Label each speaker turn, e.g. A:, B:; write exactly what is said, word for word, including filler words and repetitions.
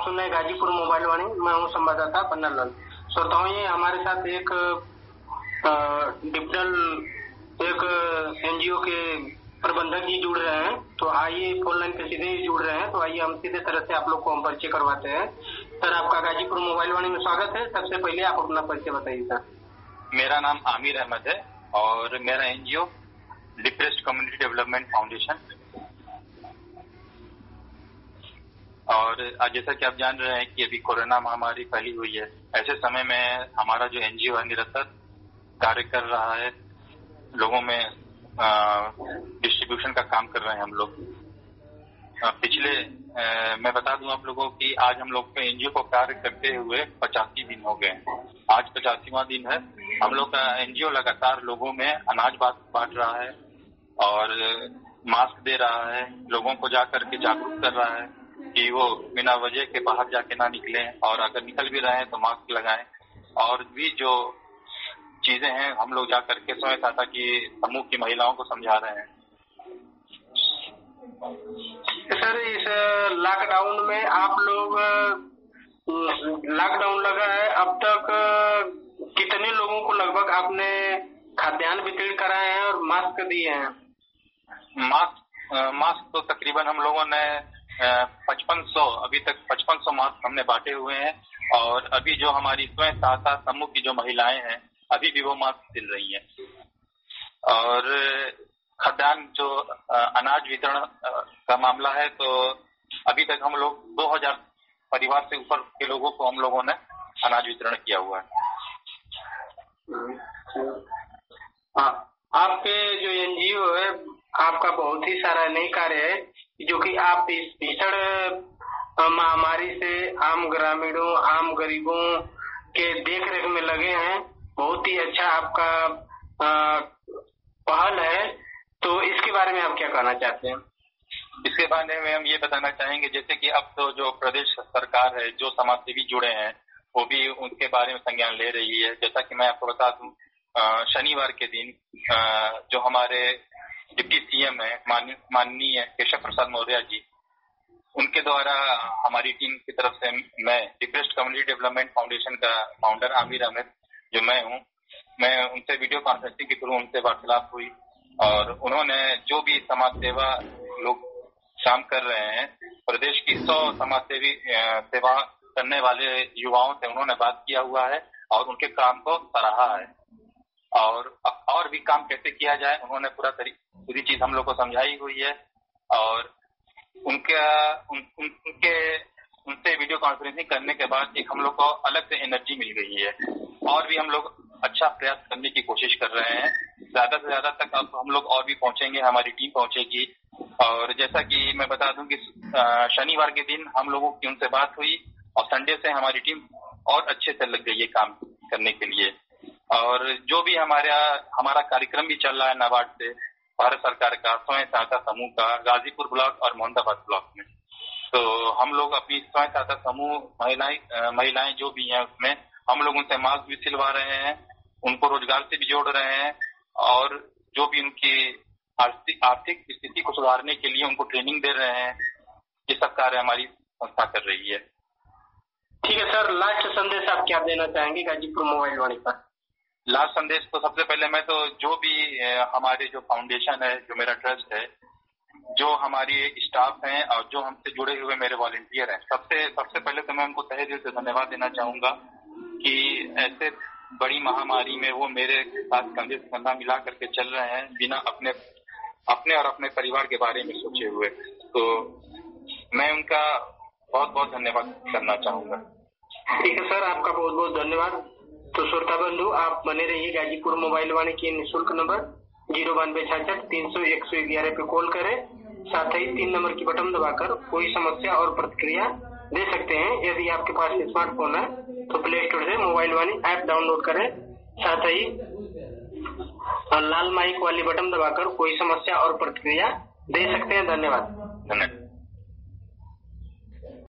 A: सुन रहे हैं गाजीपुर मोबाइल वाणी। मैं हूँ संवाददाता पन्ना लाल। श्रोताओं, ये हमारे साथ एक डिजिटल एक एनजीओ के प्रबंधक जी जुड़ रहे हैं। तो आइए फोन लाइन पे सीधे जुड़ रहे हैं, तो आइए हम सीधे तरह से आप लोग को हम परिचय करवाते हैं। सर, आपका गाजीपुर मोबाइल वाणी में स्वागत है। सबसे पहले आप अपना परिचय बताइए सर।
B: मेरा नाम आमिर अहमद है और मेरा NGO depressed community development foundation. और जैसा कि आप जान रहे हैं कि अभी कोरोना महामारी फैली हुई है, ऐसे समय में हमारा जो एनजीओ है निरंतर कार्य कर रहा है। लोगों में डिस्ट्रीब्यूशन का काम कर रहे हैं हम लोग। पिछले आ, मैं बता दूं आप लोगों की आज हम लोग के एनजीओ को कार्य करते हुए पचासी दिन हो गए। आज पचासीवां दिन है। हम लोग का एनजीओ लगातार लोगों में अनाज बांट रहा है और मास्क दे रहा है। लोगों को जाकर के जागरूक कर रहा है कि वो बिना वजह के बाहर जाके ना निकलें और अगर निकल भी रहे हैं तो मास्क लगाएं। और भी जो चीजें हैं हम लोग जाकर के स्वयं सहायता की समूह की महिलाओं को समझा रहे हैं।
A: सर, इस लॉकडाउन में आप लोग लॉकडाउन लगा है, अब तक कितने लोगों को लगभग आपने खाद्यान्न वितरित कराए हैं और मास्क दिए हैं?
B: मास्क मास्क तो तकरीबन हम लोगों ने पचपन सौ अभी तक पचपन सौ मास्क हमने बांटे हुए हैं। और अभी जो हमारी स्वयं सहायता समूह की जो महिलाएं हैं अभी भी वो मास्क सिल रही हैं। और खाद्यान्न जो अनाज वितरण का मामला है, तो अभी तक हम लोग दो हज़ार परिवार से ऊपर के लोगों को हम लोगों ने अनाज वितरण किया हुआ है।
A: आपके जो एनजीओ है, आपका बहुत ही सारा नई कार्य है जो कि आप इस भीषण महामारी से आम ग्रामीणों आम गरीबों के देख रेख में लगे हैं। बहुत ही अच्छा आपका आ, पहल है। तो इसके बारे में आप क्या कहना चाहते हैं?
B: इसके बारे में हम ये बताना चाहेंगे जैसे कि अब तो जो प्रदेश सरकार है, जो समाजसेवी जुड़े हैं वो भी उनके बारे में संज्ञान ले रही है। जैसा कि मैं आपको बता दूं, शनिवार के दिन जो हमारे डिप्टी सीएम है माननीय केशव प्रसाद मौर्य जी, उनके द्वारा हमारी टीम की तरफ से मैं डिप्रेस्ड कम्युनिटी डेवलपमेंट फाउंडेशन का फाउंडर आमिर अहमद जो मैं हूं, मैं उनसे वीडियो कॉन्फ्रेंसिंग के थ्रू उनसे वार्तालाप हुई और उन्होंने जो भी समाज सेवा लोग काम कर रहे हैं, प्रदेश की सौ समाज सेवी सेवा करने वाले युवाओं से उन्होंने बात किया हुआ है और उनके काम को सराहा है। और और भी काम कैसे किया जाए उन्होंने पूरा पूरी चीज हम लोग को समझाई हुई है। और उनके उन, उन, उनके उनसे वीडियो कॉन्फ्रेंसिंग करने के बाद एक हम लोग को अलग से एनर्जी मिल गई है और भी हम लोग अच्छा प्रयास करने की कोशिश कर रहे हैं। ज्यादा से ज्यादा तक अब हम लोग और भी पहुंचेंगे, हमारी टीम पहुंचेगी। और जैसा कि मैं बता दूं कि शनिवार के दिन हम लोगों की उनसे बात हुई और संडे से हमारी टीम और अच्छे से लग गई है काम करने के लिए। और जो भी हमारा हमारा कार्यक्रम भी चल रहा है नाबार्ड से, भारत सरकार का स्वयं सहायता समूह का गाजीपुर ब्लॉक और मोहम्मदाबाद ब्लॉक में, तो हम लोग अपनी स्वयं सहायता समूह महिलाएं महिलाएं जो भी हैं उसमें हम लोग उनसे मास्क भी सिलवा रहे हैं, उनको रोजगार से भी जोड़ रहे हैं और जो भी उनकी आर्थिक आर्थिक स्थिति को सुधारने के लिए उनको ट्रेनिंग दे रहे हैं। ये सब कार्य हमारी संस्था कर रही है।
A: ठीक है सर, लास्ट संदेश आप क्या देना चाहेंगे गाजीपुर मोबाइल वाणी पर?
B: लास्ट संदेश तो सबसे पहले मैं तो जो भी हमारे जो फाउंडेशन है, जो मेरा ट्रस्ट है, जो हमारी स्टाफ हैं और जो हमसे जुड़े हुए मेरे वॉलंटियर हैं, सबसे सबसे पहले तो मैं उनको तहे दिल से धन्यवाद देना चाहूंगा कि ऐसे बड़ी महामारी में वो मेरे साथ कंधे से कंधा मिला करके चल रहे हैं बिना अपने अपने और अपने परिवार के बारे में सोचे हुए। तो मैं उनका बहुत बहुत धन्यवाद करना चाहूंगा।
A: ठीक है सर, आपका बहुत बहुत धन्यवाद। तो श्रोता बंधु, आप बने रहिए गाजीपुर मोबाइल वाणी के निःशुल्क नंबर जीरो बानवे छाछठ तीन सौ एक सौ ग्यारह पे कॉल करें। साथ ही तीन नंबर की बटन दबाकर कोई समस्या और प्रतिक्रिया दे सकते हैं। यदि आपके पास स्मार्टफोन है तो प्ले स्टोर से मोबाइल वाणी ऐप डाउनलोड करें। साथ ही लाल माइक वाली बटन दबाकर कोई समस्या और प्रतिक्रिया दे सकते हैं। धन्यवाद।
B: धन्यवाद।